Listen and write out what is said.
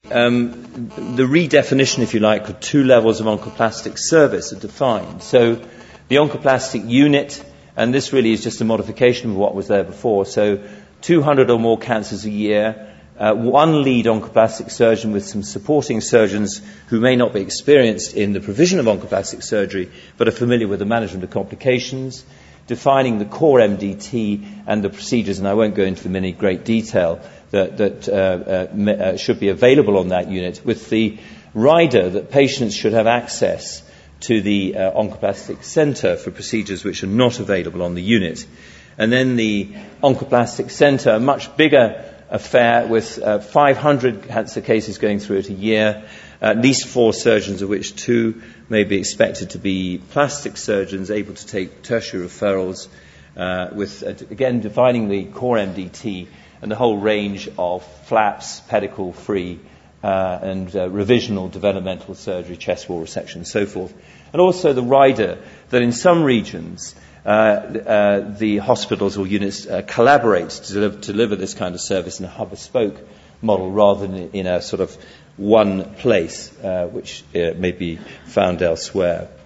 the redefinition, if you like, of two levels of oncoplastic service are defined. So the oncoplastic unit, and this really is just a modification of what was there before, so 200 or more cancers a year, one lead oncoplastic surgeon with some supporting surgeons who may not be experienced in the provision of oncoplastic surgery but are familiar with the management of complications, defining the core MDT and the procedures, and I won't go into them in any great detail, that should be available on that unit, with the rider that patients should have access to the oncoplastic centre for procedures which are not available on the unit. And then the oncoplastic centre, a much bigger affair with 500 cancer cases going through it a year, at least 4 surgeons, of which 2 may be expected to be plastic surgeons able to take tertiary referrals, with, again, defining the core MDT and the whole range of flaps, pedicle-free, and revisional developmental surgery, chest wall resection, and so forth. And also the rider that in some regions the hospitals or units collaborate to deliver this kind of service in a hub-and-spoke model rather than in a sort of one place, which may be found elsewhere.